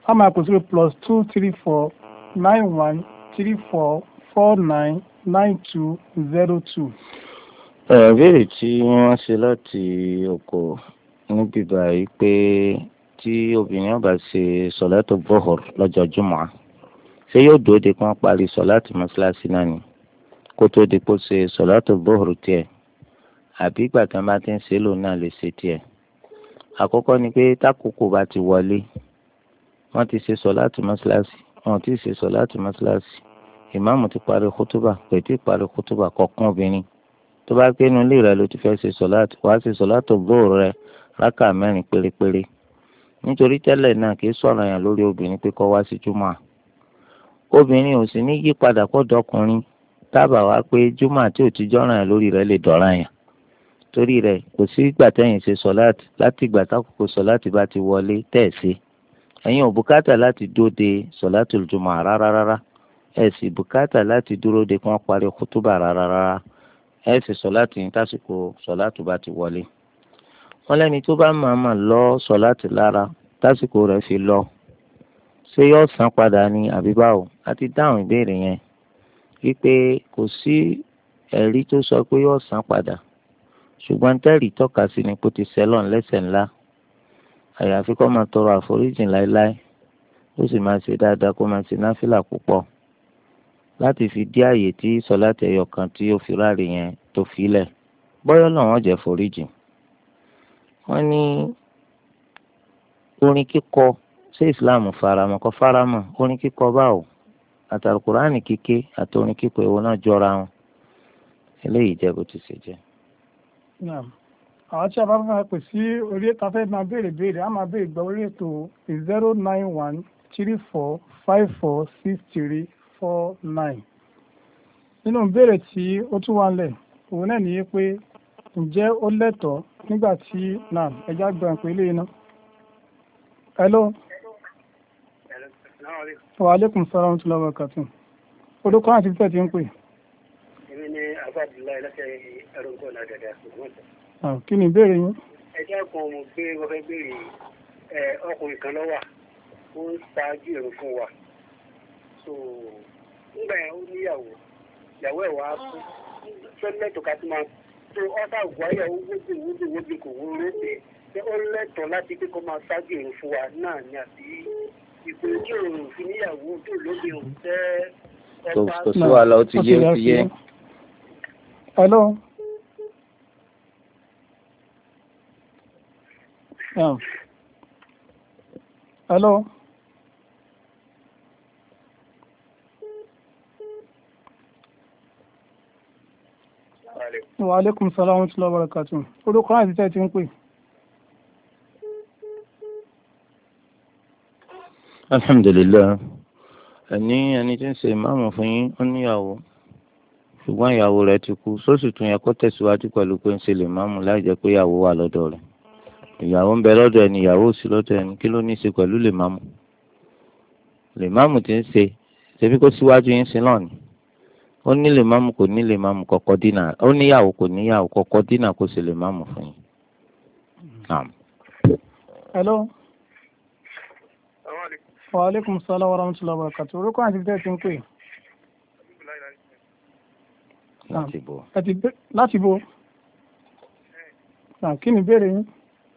a máa kò sí plus two three four nine one three four four nine nine two zero two.
ìbéèrè tí wọ́n ṣe láti oko níbi báyìí pé tí obìnrin bá ṣe sọ̀látù bọ́hùr lọ́jọ́ jùmọ̀ ṣé yóò dúró de kí wọ́n parí sọ̀látù mọ́ṣáláṣí náà ni kó tó di kó ṣe sọ̀látù bọ́hùr tiẹ̀ àbí ìgbà tí wọ́n bá ti ń ṣe lòun náà lè ṣe tiẹ̀. àkọ́kọ́ ni pé tákòókò bá ti wọlé wọ́n ti ṣe sọ̀látù mọ́ṣáláṣí wọ́n ti ṣe sọ̀látù mọ́ṣáláṣí ìmáàmù ti parí kútúbà pé tí parí kútúbà kọ̀ọ̀kan obìnrin tó bá gbé inú ilé rẹ̀ ló ti fẹ́ ṣe sọ̀látù wàá ṣe sọ̀látù bọ́hùr rẹ̀ rákà mẹ́rin pérépéré nítorí tẹ́lẹ̀ náà kì í sọ̀rọ̀ yàn lórí obìnrin pé kó wá sí júmọ̀ obìnrin ò sì ní yí padà kó dọkùnrin tábà wá pé júmọ̀ àti òtíjọ́ ràn yàn lórí rẹ̀ lè dọ̀ràn yàn torí rẹ̀ kò sí ìgbà tẹ́yìn ṣe sọ̀láàtì láti ìgbà tákòókò sọ̀láàtì bá ti wọlé tẹ̀sí ẹ̀yin ò bùkátà láti dúró de sọ̀láàtì júmọ̀ rárá rárá ẹ̀ sì bùkátà láti dúró de kí wọ́n parí kútúbà rárá rárá ẹ̀ sì sọ̀láàtì ní tásìkò sọ̀láàtì bá ti wọlé. wọ́n lẹ́ni tó bá mọ̀ọ́mọ̀ lọ sọ̀láàtì lára tásìkò rẹ̀ fi lọ ṣé yóò san padà ní àbí báwo a ti dáhùn ìbéèrè yẹn wípé kò sí ẹ̀rí tó sọ pé yóò san padà ṣùgbọ́n tẹ́rì tọ́ka sí ni kó ti sẹ́lọ̀n lẹ́sẹ̀ ńlá àyàfi kó máa tọrọ àforíjìn láéláé ó sì máa ṣe dáadáa kó máa ṣe náfìlà púpọ̀ láti fi dí àyè tí sọ̀láàtì ẹyọ kan tí ó fi ráre yẹn tó filẹ̀ bọ́yọ́ náà wọ́n jẹ́ foríjìn. wọ́n ní orin kíkọ ṣé islam faramọ́ kò faramọ́ orin kíkọ báwo àtàlùkùránì kíké àti orin kíkọ èwo náà jọra wọn eléyìí jẹ́ bó ti ṣe jẹ́.
àwọn tí a bá fẹ́ pè sí orí ètò afẹ́ máa béèrè béèrè á máa béèrè gba orí ètò zero nine one three four five four six three four nine. nínú ìbéèrè tí ó tún wà nílẹ̀ òun náà nìyí pé ǹjẹ́ ó lẹ́tọ̀ọ́ nígbà tí náà ẹja gbọ́n pé ilé iná. hello. wa aleykum salaam wa rahmatullahi wa barakatuh. orúkọ àti títẹ̀ tí ń pè.
èmi ni abdullahi láti ẹrù nǹkan náà dáadáa.
kí ni ìbéèrè yín.
ẹjẹ́ kan mo gbé wọ́n fẹ́ béèrè ọkùnrin kan lọ́wà ó ń ṣáájú èrò fún wa so nígbà yẹn ó níyàwó ìyàwó ẹ̀ wá kú sọ́lẹ́tò ká tó máa tó ọ́sà wáyà ó wóbi wóbi wóbi kò wó lóde ṣé ó lẹ́tọ̀ọ́ láti pé kó máa ṣáájú èrò fún wa náà ní àbí ìpè tí òun fi níyàwó tó lóde òun tẹ́ ọba.
kò sí wàhálà ó ti yé ó ti yé.
hello. Yeah. hello. wa aleykum salaam wa rahmatullahi wa barakatuh. orúkọ àti tẹ́ ti ń pè.
alhamdulilayi ẹni ẹni tí ń ṣe ìmáàmù fún yín ó níyàwó ṣùgbọ́n ìyàwó rẹ̀ ti kú sósì tún yẹ kó tẹ̀síwájú pẹ̀lú pé ń ṣe lè máàmù láì jẹ́ pé ìyàwó wà lọ́dọ̀ rẹ̀ ìyàwó ń bẹ lọ́dọ̀ ẹni ìyàwó ò sí lọ́dọ̀ ẹni kí ló ní í ṣe pẹ̀lú lè máàmù lè máàmù tí ń ṣe ṣebí kó síwájú yín sí náà ni ó ní lè máàmù kò ní lè máàmù kọ́kọ́ dínà ó níyàwó kò níyàwó kọ́kọ́ dínà kó sì lè máàmù fún yín.
hello. wa aleykum salaam wa rahmatullahi wa barakatuh. orúkọ àti tẹ́ ti ń pè.
láti bo.
láti bo. kí ni ìbéèrè yín.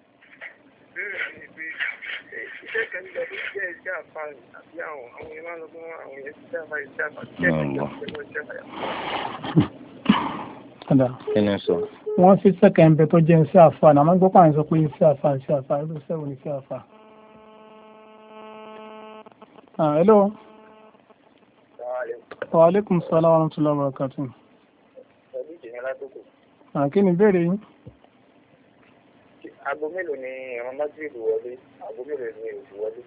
iṣẹ́ kan nígbà tó jẹ́ iṣẹ́ àfáàní àti àwọn àwọn èèyàn máa ń lọ fún àwọn èèyàn tí iṣẹ́ àfáàní iṣẹ́ àfáàní iṣẹ́ kan nígbà tó jẹ́ iṣẹ́ àfáàní.
kí ni sọ.
wọ́n fi sẹ́kẹ̀ ń bẹ tó jẹ́ iṣẹ́ àfáàní àmọ́ gbọ́ pàrọ̀ sọ pé iṣẹ́ àfáàní iṣẹ́ àfáàní ló sẹ́wọ̀n ní iṣẹ́ àfáàní. hello. wa aleykum salaam wa rahmatullahi wa barakatuh. kí ni ìbéèrè yín.
Aago mélòó ni ìran májèlú wọlé? Aago mélòó ni òjò wọlé?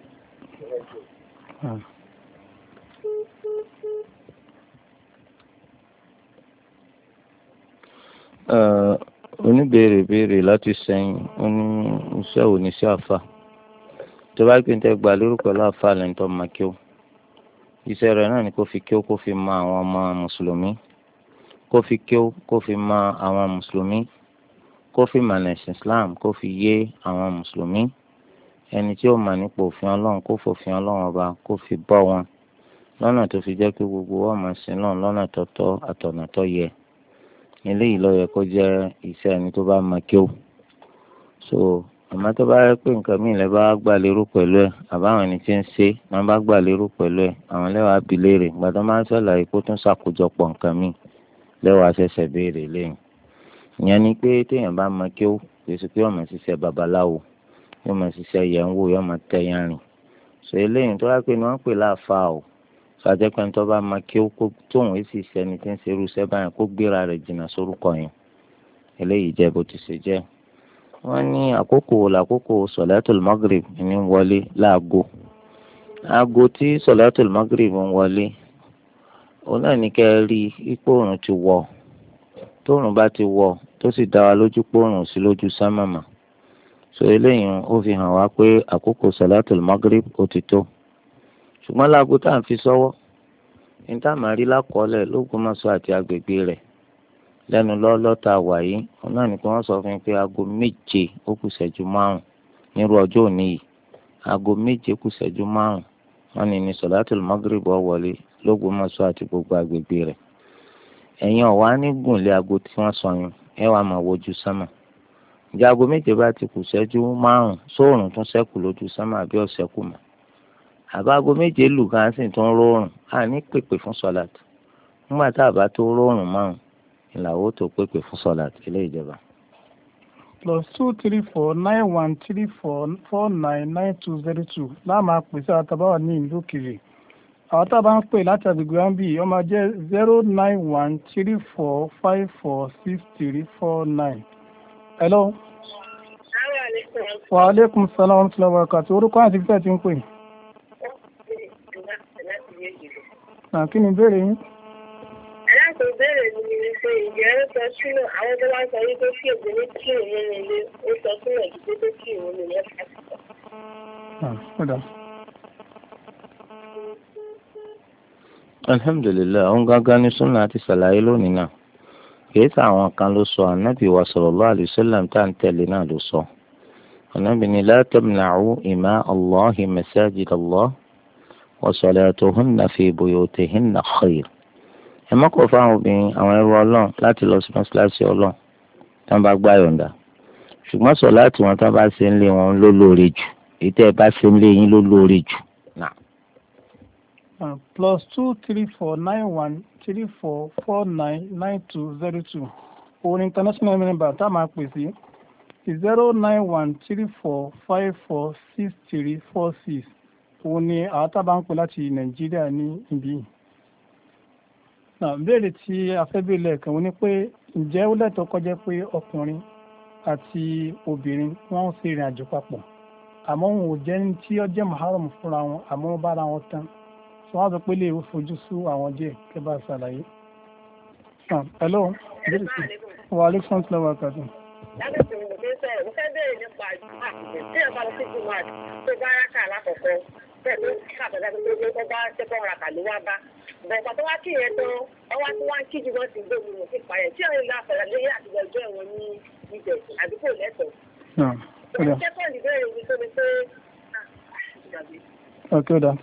oníbèrè béèrè láti sẹ́yìn ó ní iṣẹ́ ò ní sí àfà tó bá gbé tẹ́ gbà lórí pẹ̀lú àfà lẹ́yìn tó máa kí ó iṣẹ́ rẹ̀ náà ni kó fi kí ó kó fi mọ àwọn ọmọ mùsùlùmí kó fi kí ó kó fi mọ àwọn mùsùlùmí kó fi mọ̀nà ẹ̀sìn Islam kó fi yé àwọn mùsùlùmí ẹni tí ó mà nípa òfin ọlọ́run kó fòfin ọlọ́run ọba kó fi bọ́ wọn lọ́nà tó fi jẹ́ pé gbogbo wọn máa sin náà lọ́nà tó tọ́ àtọ̀nà tó yẹ. eléyìí ló yẹ kó jẹ́ iṣẹ́ ẹni tó bá máa kíó. so àmọ́ tó bá yẹ pé nǹkan míì lẹ́ bá gbà lérò pẹ̀lú ẹ̀ àbáwọn ẹni tí ń ṣe máa bá gbà lérò pẹ̀lú ẹ̀ àwọn lẹ́wàá bi léèrè gbàdọ́ máa ń ṣàlàyé kó tún ṣàkójọpọ̀ nǹkan míì lẹ́wàá ṣẹ̀ṣẹ̀ béèrè lẹ́yìn. ìyẹn ni pé téèyàn bá máa kíó pèsè pé ọmọ ṣiṣẹ́ babaláwo yóò máa ṣiṣẹ́ yẹn ń wò yóò máa tẹ̀yàn rìn. so eléyìí tó wá pé ni wọ́n pè láàfáà o sàjẹpẹ́ tó bá máa kí ó kó tóun èsì sẹ́ni tí ń ṣe irúṣẹ́ báyìí kó gbéra rẹ̀ jìnnà sórúkọ yẹn. eléyìí jẹ́ bó ti ṣe jẹ́. wọ́n ní àkókò làkókò sọ̀látùl magrib ní wọlé láago. aago tí sọ̀látùl magrib ń wọlé òun náà ní kẹ́ ẹ rí ipò òrùn ti wọ̀ tóòrùn bá ti wọ̀ tó sì dá wa lójú pé òrùn sí lójú sámàmà. so eléyìí ó fi hàn wá pé àkókò sọ̀látùl magrib ó ti tó. ṣùgbọ́n láago tá à ń fi sọ́wọ́ ní tá à máa rí lákọọ́lẹ̀ l'Ógbómọ̀ṣọ́ àti agbègbè rẹ̀ lẹ́nu lọ́lọ́ta wà yìí òun náà ni pé wọ́n sọ fún mi pé aago méje ó kù ṣẹ́jú márùn-ún nírú ọjọ́ òní yìí aago méje kù ṣẹ́jú márùn-ún wọ́n ní ní sọ̀látùl magrib ó wọlé l'Ógbómọ̀ṣọ́ àti gbogbo agbègbè rẹ̀. ẹ̀yin ọ̀wá ní gùnlé aago tí wọ́n sọ yẹn ẹ wàá máa wojú sánmà. ìjà aago méje bá ti kù ṣẹ́jú márùn-ún sóòrùn tún ṣẹ́kù lójú sánmà àbí ọ̀ṣẹ́kù mọ́. àbágo méje lù kan sì tún rọrùn á ní pèpè fún sọláàtì nígbà tá a bá tó rọrùn márùn ìlàwó tó pèpè fún sọláàtì ilé ìjọba.
plus two three four nine one three four four nine nine two zero two láàmú àpèsè àtàbáwá ní ìlú òkèèrè àwọn tá a bá ń pè láti àgbègbè wọn bíi ọmọ jẹ́ zero nine one three four five four six three four nine. hello. wa aleykum salaam wa rahmatullahi wa barakatuh orúkọ àti fífẹ́ ti ń pè. kí ni ìbéèrè yín.
aláàtò ìbéèrè mi ni pé ìjẹ́ ó sọ sínú àwọn tó bá ń sọ wípé kí èdè ní kí òun nínú ilé ó sọ sínú ìdílé tó kí òun nínú ilé pàtàkì.
alhamdulilayi òun gángan ní súnà àti sàlàyé lónìí náà kìí sá àwọn kan ló sọ ànábì wa sallallahu alaihi wasallam tá à ń tẹ̀lé náà ló sọ ànábì ní la tamna'u ima Allahi masajid Allah wa salatuhunna fi buyutihinna khair. ẹ má kọ̀ fáwọn obìnrin àwọn ẹrú ọlọ́run láti lọ sí mọ́ṣáláṣí ọlọ́run tí wọ́n bá gbá yọ̀ǹda ṣùgbọ́n sọ láti wọn tí wọ́n bá ṣe ń lé wọn ló lóore jù èyí tẹ́ ẹ bá ṣe ń lé yín ló lóore jù.
plus two three four nine one three four four nine nine two zero two òun international member tá a máa pè sí zero nine one three four five four six three four six òun ni àwọn tá a bá ń pè láti nàìjíríà ní ibi yìí. béèrè tí afẹ́bí lẹ́ẹ̀kan wọ́n ní pé ǹjẹ́ ó lẹ́tọ̀ọ́ kó jẹ́ pé ọkùnrin àti obìnrin wọ́n ń ṣe ìrìn àjò papọ̀ àmọ́ wọn ò jẹ́ ní tí ó jẹ́ muharram fúnra wọn àmọ́ wọ́n bára wọn tán tí wọ́n sọ pé lè fojú sú àwọn díẹ̀ kẹ́ bá ṣàlàyé. hello béèrè sí wa aleykum salaam wa rahmatulah.
lábẹ́ tí mo gbé sọ̀rọ̀ mo fẹ́ béèrè nípa àjùmọ̀ àtìgbè tí ẹ̀ bá lọ sí jùmọ̀ àti tó bá rákà lákọ̀ọ́kọ́ bẹ́ẹ̀ ló ṣàbẹ̀dá tó gbé tó bá ṣẹ́kọ̀ọ́ rákà ló wá bá bẹ̀rẹ̀ tó wá kí yẹn tán ọwọ́ tí wọ́n kí jùmọ̀ ti gbé mi mọ̀ sí payẹ̀ tí ọ̀rẹ́ ìlú àfẹ́rẹ́ lórí àtìgbà ìjọ ẹ̀wọ̀n ní ibẹ̀ àdúgbò lẹ́tọ̀ọ́. ṣẹ́kọ̀ọ́ ìbéèrè mi tó ní pé
ọ̀kẹ́ ọ̀dà.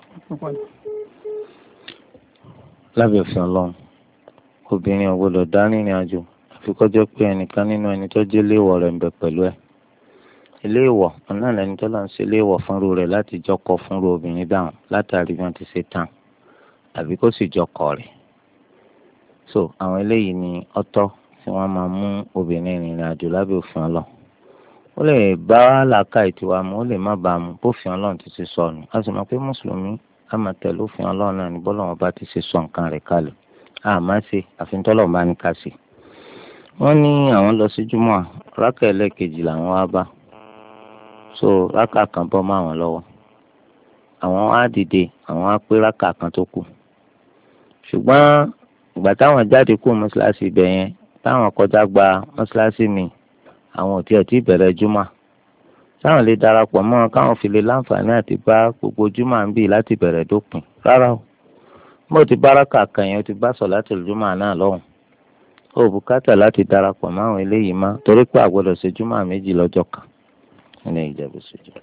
lábẹ́ òfin ọlọ́run obìnrin ò gbọ́dọ̀ dá rìnrìn àjò àfi kó jẹ́ pé ẹnìkan nínú ẹni tó jẹ́ léèwọ̀ rẹ̀ ń bẹ pẹ̀lú ẹ̀. iléèwọ̀ ọ̀nà lẹni tó lọ́n ṣe léèwọ̀ fúnru rẹ̀ láti jọkọ̀ fúnru obìnrin dáhùn látàrí bí wọ́n ti ṣe tán àbí kó sì jọkọ̀ rẹ̀. so àwọn eléyìí ni ọ̀tọ̀ tí wọ́n máa mú obìnrin rìnrìn àjò lábẹ́ òfin ọlọ́run. ó lè bá làákà ìtiwà mu ó lè má bàa mu bófin ọlọ́run ti ṣe sọ nù a sì mọ̀ pé mùsùlùmí á máa tẹ̀lé òfin ọlọ́run náà ní bọ́lọ́run bá ti ṣe sọ nǹkan rẹ̀ kalẹ̀ á máa ṣe àfihàn tọ́lọ́run bá ní ká ṣe. wọ́n ní àwọn lọ sí júmọ̀ rákà ẹlẹ́ẹ̀kejì làwọn wá bá so rákà kan bọ́ mọ́ àwọn lọ́wọ́ àwọn á dìde àwọn á pé rákà kan tó kù ṣùgbọ́n ìgbà táwọn jáde kú mọ́ṣáláṣí ibẹ̀ yẹn táwọn kọjá gba mọ́ṣáláṣí mi àwọn ò tiẹ̀ tí bẹ̀rẹ̀ júmọ̀ táwọn lè darapọ̀ mọ́ káwọn fi lè láǹfààní àti bá gbogbo júmọ̀ ń bì láti bẹ̀rẹ̀ dópin rárá o mo ti báraka kan yẹn o ti bá sọ̀látul júmọ̀ náà lọ́hùn o bùkátà láti darapọ̀ mọ́ àwọn eléyìí má torí pé àgbọ̀dọ̀ ṣe júmọ̀ méjì lọ́jọ́ kan ilé ìjẹ́bù sí jẹ́.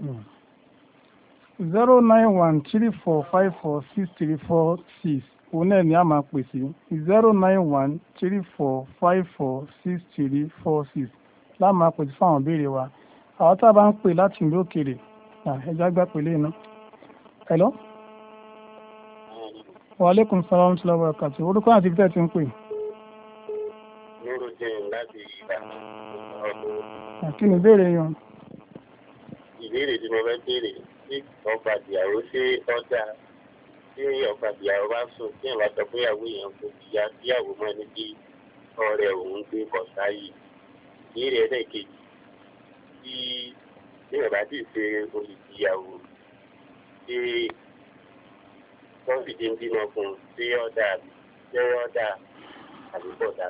zero nine one three four five four six three four six òun náà ni a máa pè sí zero nine one three four five four six three four six láà máa pè sí fáwọn ìbéèrè wa àwọn tá a bá ń pè láti ìlú òkèèrè ẹja gbà pèlè iná. hello. wa aleykum salaam wa rahmatullahi wa barakatuh orúkọ àti ibi tẹ́ ti ń pè.
Nurudeen láti Ìbàdàn.
kí ni ìbéèrè yẹn.
Ìbéèrè tí mo fẹ́ béèrè ní ọkọ àtìyàwó ṣé ọjà tí ọkọ àtìyàwó bá sùn tí ìwà sọ pé ìyàwó yẹn kò fi ya síyàwó mọ́ ní bí ọ̀rẹ́ òun gbé kọ̀ọ̀sá yìí. Ìbéèrè ẹlẹ́ẹ̀kejì tí tí ìwà tí ì ṣe olùdíyàwó tí wọ́n fi dé ń bímọ fún un tí ọ̀dà tí ọ̀dà àbí bọ̀dà.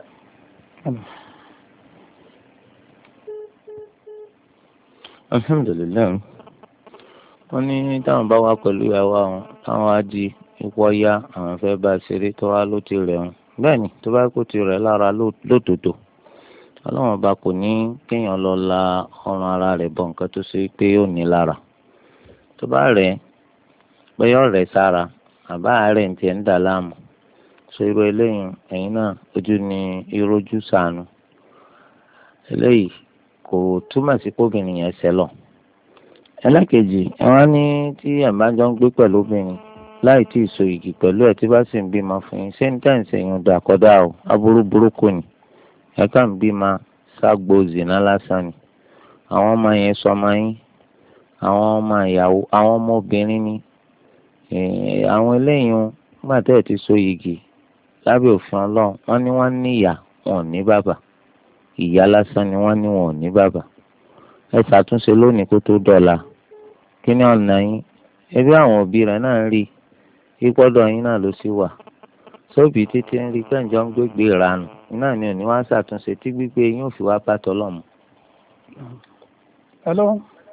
alhamdulilayi wọ́n ní táwọn bá wá pẹ̀lú ìyàwó àwọn táwọn á di ipò ọ̀yá àwọn fẹ́ bá ṣeré tó wá ló ti rẹ̀ wọn bẹ́ẹ̀ ni tó bá kó ti rẹ̀ lára lótòótọ́ ọlọ́run ọba kò ní kéèyàn lọ la ọrùn ara rẹ̀ bọ̀ nǹkan tó ṣe pé ó ní lára tó bá rẹ̀ pé yọ̀ rẹ̀ sára àbá àárẹ̀ ní tiẹ̀ ń dà láàmú so irú eléyìí ẹ̀yin náà ojú ni irójú sànù eléyìí kò túmọ̀ sí kóbìnrin yẹn ṣẹlọ̀ ẹlẹ́kejì ẹ̀wọ́n ní tí ẹ̀mbájọ́ ń gbé pẹ̀lú obìnrin láì tí ì so igi pẹ̀lú ẹ̀ tí bá sì ń bímọ fún yín ṣé ń tẹ̀sí yín dà kọ́dà o aburú burúkú ni ẹ̀ka ń bímọ ságbo zìnà lásán ni àwọn ọmọ yẹn sọmọ yín àwọn ọmọ ìyàwó àwọn ọmọ obìnrin ni àwọn eléyìí nígbà tẹ́ ẹ̀ ti so igi lábẹ́ òfin ọlọ́run wọ́n ní wọ́n ní ìyá wọn ò ní bàbá ìyá lásán ni wọ́n ní wọn ò ní bàbá ẹ ṣàtúnṣe lónìí kó tó dọ̀la kí ni ọ̀nà yín ẹbí àwọn òbí rẹ̀ náà ń rí ipọ́dọ̀ yín náà ló sì wà sóbì títí ń rí kẹ́ńjọ́ ń gbégbé ìranù iná ni òní wá ṣàtúnṣe tí gbígbé yín ò fi wá bá tọ́lọ́mù.
hello.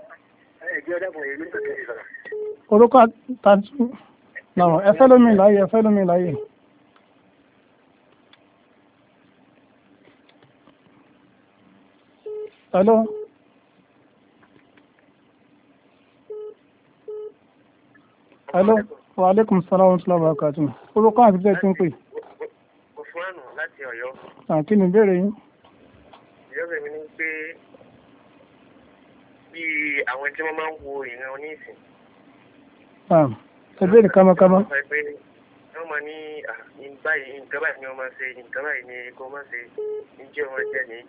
orúkọ tàbí náà ẹ fẹ́ lómi láyé ẹ fẹ́ lómi láyé. hello. hello wa aleykum salaam wa rahmatullahi wa barakatuh orúkọ àti bẹ́ẹ̀ tí ń pè.
Òfúránù láti Ọ̀yọ́.
àkí ni ìbéèrè yín.
ìjọba mi ní pé bí àwọn tí wọ́n máa ń wo ìran oníìsìn.
ẹ béèrè kámákámá.
wọ́n máa ní báyìí nǹkan báyìí ni wọ́n máa ṣe nǹkan báyìí ni kò máa ṣe ń jẹ́ wọn jẹ́ ní.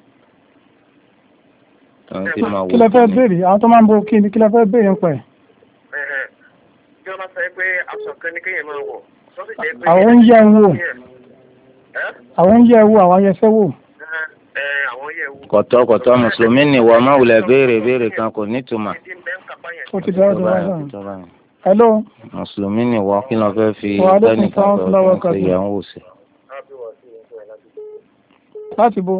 kí lẹ fẹ́ béèrè àwọn tó máa ń bo kí ni kí lẹ fẹ́ béèrè ń pẹ́.
tí wọ́n bá sọ pé aṣọ kan ní kéèyàn máa wọ̀.
àwọn ń yẹ wò àwọn ń yẹ wò àwọn ayẹsẹ wò.
kọ̀tọ́ kọ̀tọ́ mùsùlùmí ni wọ́n máa wulẹ̀ béèrè béèrè kan kò nítumọ̀.
ó ti dára tó wáyé. hello.
mùsùlùmí ni wọ́n kí ló fẹ́ fi tẹ́nìkan tó kí n ṣe yẹn ń wò sí.
láti bo.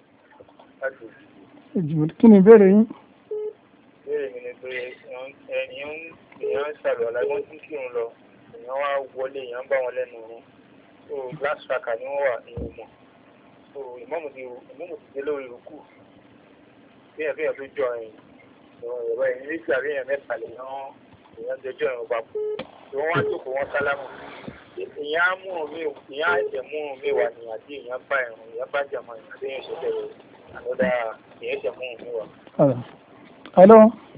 kí ni ìbéèrè yín.
ìbéèrè mi ni pé èèyàn ń ṣàlùwà lágbọ́n tí kí n lọ èèyàn wá wọlé èèyàn ń bá wọn lẹ́nu rún so glass tracker ni wọ́n wà ní ìmọ̀ so ìmọ̀mù ti ìmọ̀mù ti dé lórí ìrùkù bíyàn bíyàn tó jọ ẹ̀yìn ìwọ̀n ìrọ̀bá ẹ̀yìn méjì àbí èèyàn mẹ́ta lè yàn èèyàn jọjọ́ ìrùn papọ̀ tí wọ́n wá jókòó wọn sálámù èèyàn á mú mi èèyàn á jẹ mú mi wà ní àti èèyàn bá ẹ̀rùn èèyàn bá jẹ mọ́ ìrìn àti èèyàn ṣe bẹ̀rẹ̀ àlọ́dà èèyàn jẹ mú mi wà.
hello.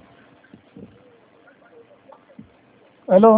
hello.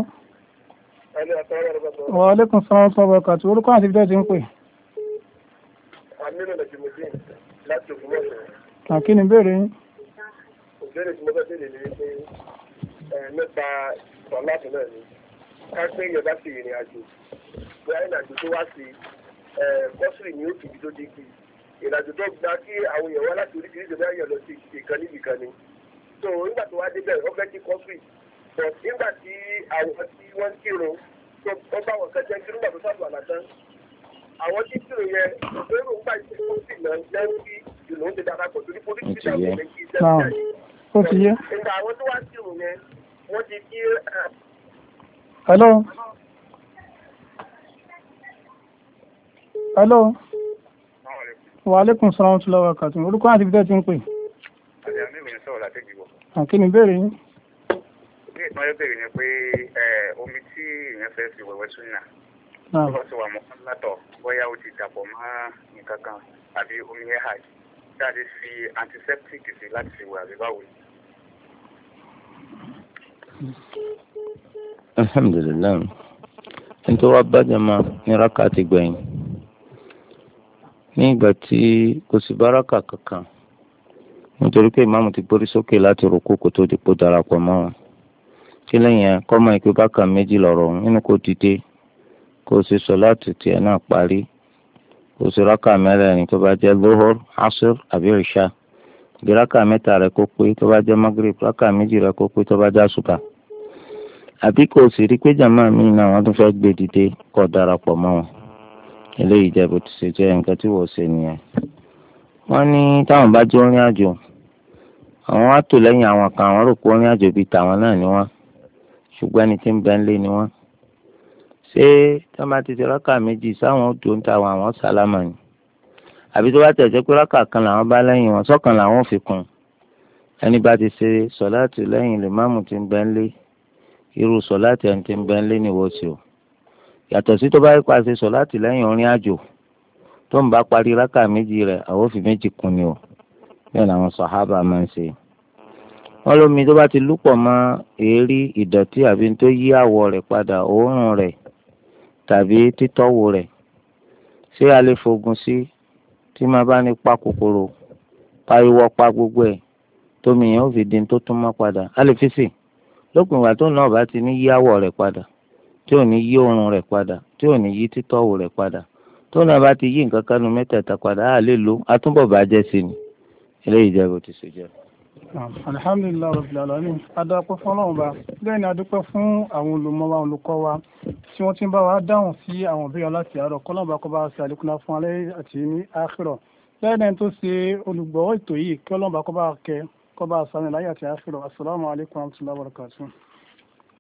wa aleykum salaam wa barakatuh orúkọ àti ibi tí ń pè.
Aminu Najimudin láti Ògbómọ̀ṣọ́.
àkí ni ìbéèrè yín.
ìbéèrè tí mo fẹ́ béèrè ni pé nípa ìtọ́láàtì náà ni ká pé yorùbá sì rìnrìn àjò bóyá ìrìnàjò tó wá sí kọ́sìrì ní òkè ibi tó dé kí ìrìnàjò tó gba kí àwọn èèyàn wá láti oríṣiríṣi bóyá èèyàn lọ sí ìkan níbi kan ni. so nígbà tó wá débẹ̀ wọ́n fẹ́ kí kọ́sìrì but nígbà tí àwọn tí wọ́n ń kírun tó wọ́n bá wọn kẹ́jẹ́ kí nígbà tó sábà àlàtán àwọn tí kírun yẹn lérò ń gbà ìṣe kọ́sìrì náà lẹ́rú bí ìlú ń ti darapọ̀ torí polisi ti dàgbọ̀ lẹ́kí iṣẹ́
ó ti yé.
nígbà àwọn tó wá kírun yẹn wọ́n ti kí.
hello. hello. wa aleykum salaam wa rahmatullahi wa barakatuh orúkọ àti ibi tí ń pè. kí ni ìbéèrè yín.
Ní ìpínlẹ̀ bèrè ni pé omi tí èèyàn fẹ́ fi wẹ̀wẹ̀ súnà tó bá ti wà mọ́ látọ̀ bóyá ó ti dàpọ̀ mọ́ nǹkan kan àbí omi ẹ̀ hajj jáde fi antiseptic sí láti fi wẹ̀ àbí báwo ni.
alhamdulilayi nítorí wàá bàjẹ́ máa ní rákà ti gbẹ̀yìn ní ìgbà tí kò sí báràkà kankan nítorí pé ìmáàmù ti gbórí sókè láti rúkú kó tó di pò darapọ̀ mọ́ wọn kí lẹ́yìn kọ́mọ ìpè bákan méjì lọ́rọ̀ nínú kó dìde kó o sì sọ láti tiẹ̀ náà parí kó o sì rákà mẹ́rẹ̀ẹ̀rin tó bá jẹ́ lóhor asr àbí ìṣá bí rákà mẹ́ta rẹ̀ kó pé tó bá jẹ́ magrib rákà méjì rẹ̀ kó pé tó bá jẹ́ àsùbà àbí kó o sì rí pé jàmáà míì náà wọ́n tún fẹ́ gbé dìde kó darapọ̀ mọ́ wọn eléyìí jẹ́ bó ti ṣe jẹ́ nǹkan tí wọ́n ṣe nìyẹn. wọ́n ní táwọn bá jẹ́ orin àjò àwọn wá tò lẹ́yìn àwọn kan àwọn rò pé orin àjò bíi tàwọn náà ni wọ́n ṣùgbọ́n ẹni tí ń bẹ ń lé ni wọ́n. ṣé tí wọ́n bá ti ṣe rákà méjì sáwọn odò ń ta àwọn àwọn sálámà ni àbí tó bá tẹ̀ jẹ́ pé rákà kan làwọn bá lẹ́yìn wọn sọ́kàn làwọn ò fi kún ẹni bá ti ṣe sọ̀láàtì lẹ́yìn lè máàmù tí ń bẹ ń lé irú sọ̀láàtì ẹni tí ń bẹ ń lé ni wọ́n ṣe o yàtọ̀ sí tó bá yí paṣẹ sọ láti lẹ́yìn orin àjò tó ń bá parí rákà méjì rẹ̀ àwọn òfin méjì kún ni o bẹ́ẹ̀ làwọn sàhábà máa ń ṣe. wọ́n lómi tó bá ti lúpọ̀ mọ́ èérí ìdọ̀tí àbí tó yí àwọ̀ rẹ̀ padà òórùn rẹ̀ tàbí títọ́wò rẹ̀ ṣé a lè fogun sí tí máa bá ní pa kòkòrò pariwo pa gbogbo ẹ̀ tómi yẹn ó fi di tó tún mọ́ padà a lè fi sè lópin ìgbà tó náà bá ti ní yí àwọ̀ rẹ̀ padà tí ò ní yí oorun rẹ̀ padà tí ò ní yí títọ́wò rẹ̀ padà tó náà bá ti yí nǹkan kanu mẹ́tẹ̀ẹ̀ta padà á lè lo atúbọ̀ bàjẹ́ sí ni eléyìí jẹ́ bó ti ṣe jẹ́.
alhamdulilayi rabbil alamin adúpẹ́ fún ọlọ́run bá bẹ́ẹ̀ ni adúpẹ́ fún àwọn olùmọ̀ wa olùkọ́ wa tí wọ́n ti ń bá wa dáhùn sí àwọn ìbéèrè láti àárọ̀ kọ́lọ́mù bá kọ́ bá ṣe àlékún fún alẹ́ àti ní àkhírà bẹ́ẹ̀ ni tó ṣe olùgbọ̀wọ́ ètò yìí kọ́lọ́mù bá kọ́ bá kẹ́ kọ́ bá ṣàmì láyé àti àkhírà assalamu alaikum warahmatullahi wabarakatuh.